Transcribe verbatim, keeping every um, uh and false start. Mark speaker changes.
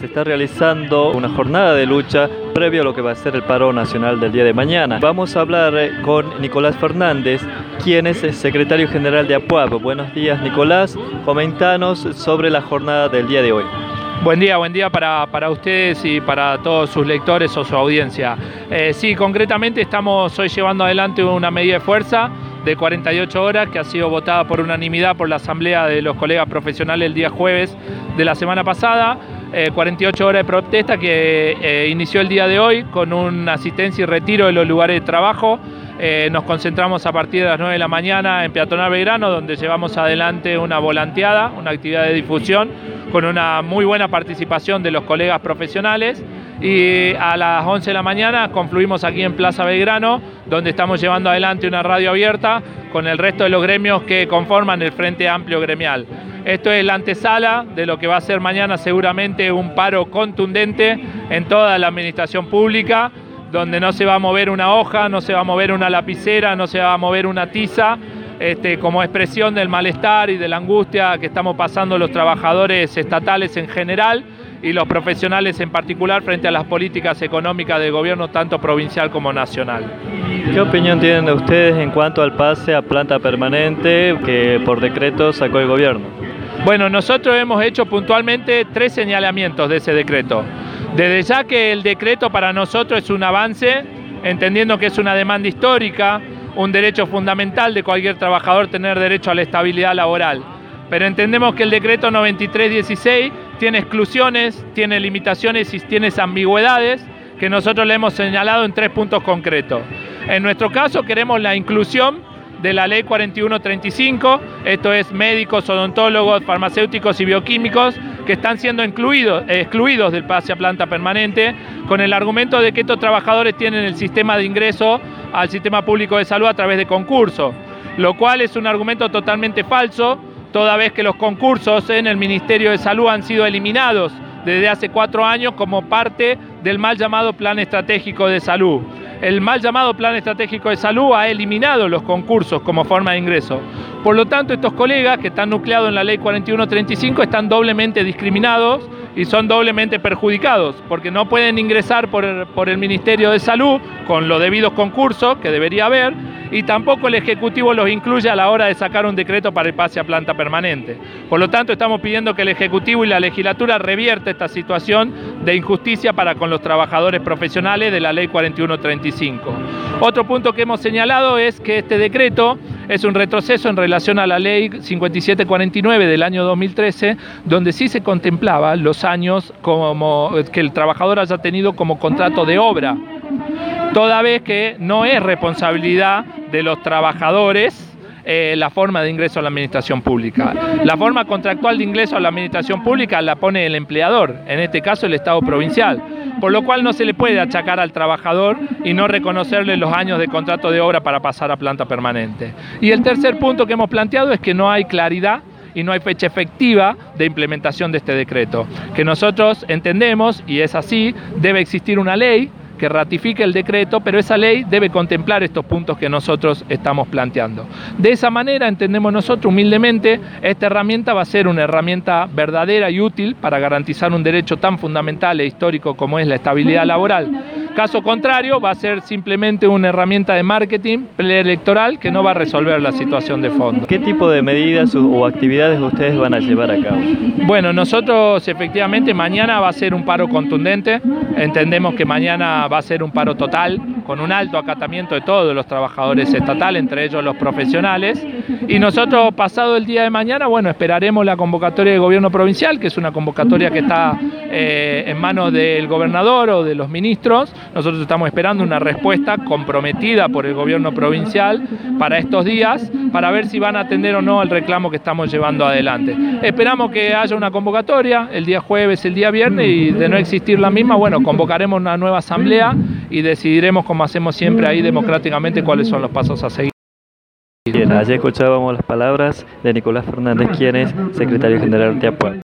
Speaker 1: Se está realizando una jornada de lucha previo a lo que va a ser el paro nacional del día de mañana. Vamos a hablar con Nicolás Fernández, quien es el secretario general de APUAP. Buenos días, Nicolás. Comentanos sobre la jornada del día de hoy.
Speaker 2: Buen día, buen día para, para ustedes y para todos sus lectores o su audiencia. Eh, sí, concretamente estamos hoy llevando adelante una medida de fuerza de cuarenta y ocho horas que ha sido votada por unanimidad por la Asamblea de los colegas profesionales el día jueves de la semana pasada. Eh, cuarenta y ocho horas de protesta que eh, inició el día de hoy con una asistencia y retiro de los lugares de trabajo. Eh, nos concentramos a partir de las nueve de la mañana en Peatonal Belgrano, donde llevamos adelante una volanteada, una actividad de difusión con una muy buena participación de los colegas profesionales, y a las once de la mañana confluimos aquí en Plaza Belgrano, donde estamos llevando adelante una radio abierta con el resto de los gremios que conforman el Frente Amplio Gremial. Esto es la antesala de lo que va a ser mañana seguramente un paro contundente en toda la administración pública, donde no se va a mover una hoja, no se va a mover una lapicera, no se va a mover una tiza, este, como expresión del malestar y de la angustia que estamos pasando los trabajadores estatales en general y los profesionales en particular frente a las políticas económicas del gobierno tanto provincial como nacional.
Speaker 1: ¿Qué opinión tienen ustedes en cuanto al pase a planta permanente que por decreto sacó el gobierno?
Speaker 2: Bueno, nosotros hemos hecho puntualmente tres señalamientos de ese decreto. Desde ya que el decreto para nosotros es un avance, entendiendo que es una demanda histórica, un derecho fundamental de cualquier trabajador tener derecho a la estabilidad laboral. Pero entendemos que el decreto noventa y tres dieciséis tiene exclusiones, tiene limitaciones y tiene ambigüedades que nosotros le hemos señalado en tres puntos concretos. En nuestro caso queremos la inclusión de la ley cuarenta y uno treinta y cinco, esto es médicos, odontólogos, farmacéuticos y bioquímicos que están siendo incluidos, eh, excluidos del pase a planta permanente, con el argumento de que estos trabajadores tienen el sistema de ingreso al sistema público de salud a través de concursos, lo cual es un argumento totalmente falso, toda vez que los concursos en el Ministerio de Salud han sido eliminados desde hace cuatro años como parte del mal llamado Plan Estratégico de Salud. El mal llamado Plan Estratégico de Salud ha eliminado los concursos como forma de ingreso. Por lo tanto, estos colegas que están nucleados en la ley cuarenta y uno treinta y cinco están doblemente discriminados y son doblemente perjudicados, porque no pueden ingresar por el, por el Ministerio de Salud con los debidos concursos que debería haber, y tampoco el Ejecutivo los incluye a la hora de sacar un decreto para el pase a planta permanente. Por lo tanto, estamos pidiendo que el Ejecutivo y la Legislatura revierta esta situación de injusticia para con los trabajadores profesionales de la ley cuarenta y uno treinta y cinco. Otro punto que hemos señalado es que este decreto es un retroceso en relación a la ley cincuenta y siete cuarenta y nueve del año dos mil trece, donde sí se contemplaba los años como que el trabajador haya tenido como contrato de obra, toda vez que no es responsabilidad de los trabajadores eh, la forma de ingreso a la administración pública. La forma contractual de ingreso a la administración pública la pone el empleador, en este caso el Estado provincial, por lo cual no se le puede achacar al trabajador y no reconocerle los años de contrato de obra para pasar a planta permanente. Y el tercer punto que hemos planteado es que no hay claridad y no hay fecha efectiva de implementación de este decreto, que nosotros entendemos, y es así, debe existir una ley que ratifique el decreto, pero esa ley debe contemplar estos puntos que nosotros estamos planteando. De esa manera, entendemos nosotros humildemente, esta herramienta va a ser una herramienta verdadera y útil para garantizar un derecho tan fundamental e histórico como es la estabilidad laboral. Caso contrario, va a ser simplemente una herramienta de marketing preelectoral que no va a resolver la situación de fondo.
Speaker 1: ¿Qué tipo de medidas o actividades ustedes van a llevar a cabo?
Speaker 2: Bueno, nosotros efectivamente mañana va a ser un paro contundente. Entendemos que mañana va a ser un paro total, con un alto acatamiento de todos los trabajadores estatales, entre ellos los profesionales. Y nosotros, pasado el día de mañana, bueno, esperaremos la convocatoria del gobierno provincial, que es una convocatoria que está eh, en manos del gobernador o de los ministros. Nosotros estamos esperando una respuesta comprometida por el gobierno provincial para estos días, para ver si van a atender o no el reclamo que estamos llevando adelante. Esperamos que haya una convocatoria el día jueves, el día viernes, y de no existir la misma, bueno, convocaremos una nueva asamblea y decidiremos, como hacemos siempre ahí democráticamente, cuáles son los pasos a seguir.
Speaker 1: Bien, ayer escuchábamos las palabras de Nicolás Fernández, quien es secretario general de APUAP.